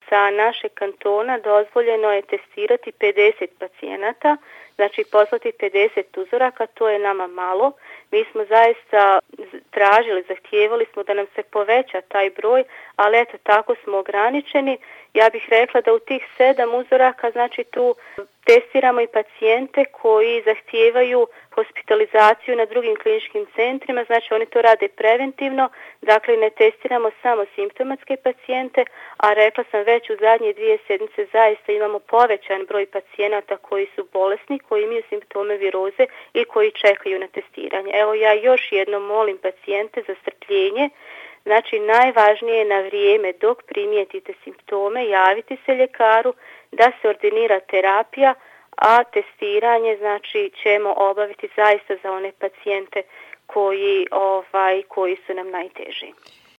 sa našeg kantona dozvoljeno je testirati 50 pacijenata, znači poslati 50 uzoraka, to je nama malo. Mi smo zaista tražili, zahtijevali smo da nam se poveća taj broj, ali eto tako smo ograničeni. Ja bih rekla da u tih 7 uzoraka, znači tu testiramo i pacijente koji zahtijevaju hospitalizaciju na drugim kliničkim centrima, znači oni to rade preventivno, dakle ne testiramo samo simptomatske pacijente, a rekla sam već u zadnje 2 sedmice zaista imamo povećan broj pacijenata koji su bolesni, koji imaju simptome viroze i koji čekaju na testiranje. Evo ja još jednom molim pacijente za strpljenje. Znači najvažnije je na vrijeme dok primijetite simptome javiti se ljekaru da se ordinira terapija, a testiranje znači ćemo obaviti zaista za one pacijente koji su nam najteži.